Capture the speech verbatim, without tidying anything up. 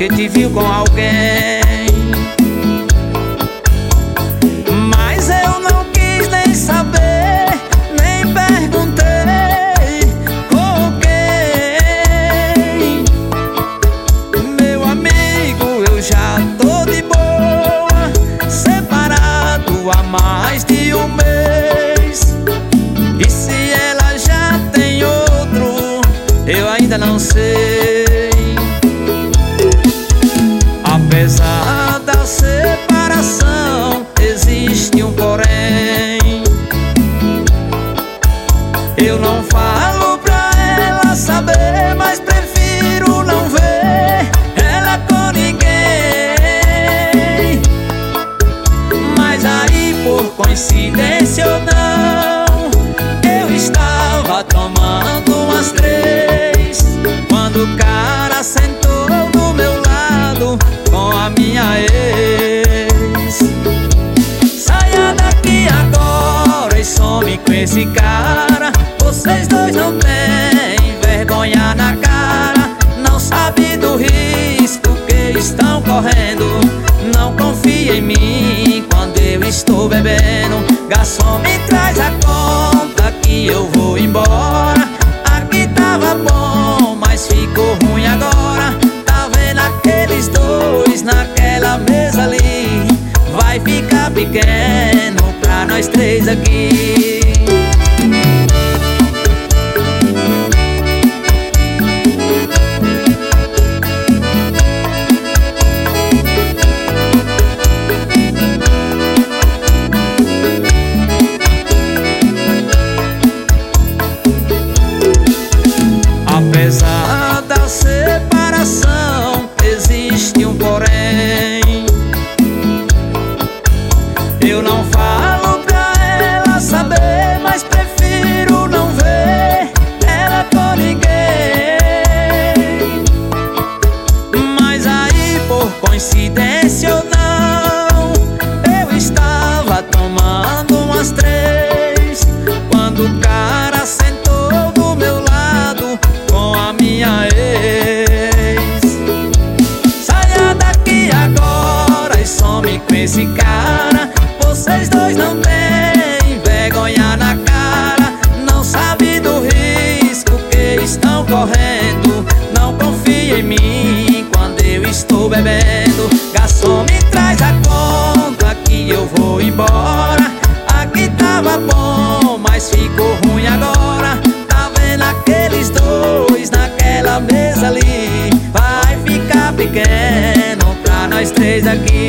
porque te viu com alguém. Mas eu não quis nem saber, nem perguntei com quem. Meu amigo, eu já tô de boa, separado há mais de um mês. E se ela já tem outro, eu ainda não sei. Apesar da separação, existe um porém. Eu não falo pra ela saber, mas prefiro não ver ela com ninguém. Mas aí, por coincidência ou não, eu estava tomando umas três, quando o cara sentou do meu lado com a minha ex. Saia daqui agora e some com esse cara. Vocês dois não têm vergonha na cara, não sabe do risco que estão correndo. Não confia em mim quando eu estou bebendo. Garçom, me traz a conta que eu vou embora. Aqui tava bom, mas ficou ruim agora. Tá vendo aqueles dois naquela mesa ali? Vai ficar pequeno pra nós três aqui. Apesar da separação, existe um porém. Eu não falo pra ela saber, mas prefiro não ver ela com ninguém. Mas aí, por coincidência ou não, eu estava tomando umas três, quando o cara sentou do meu lado com a minha ex. Saia daqui agora e some com esse cara. Vocês dois não têm vergonha na cara, não sabe do risco que estão correndo. Não confia em mim quando eu estou bebendo. Garçom, me traz a conta que eu vou embora. Aqui tava bom, mas ficou ruim agora. Tá vendo aqueles dois naquela mesa ali? Vai ficar pequeno pra nós três aqui.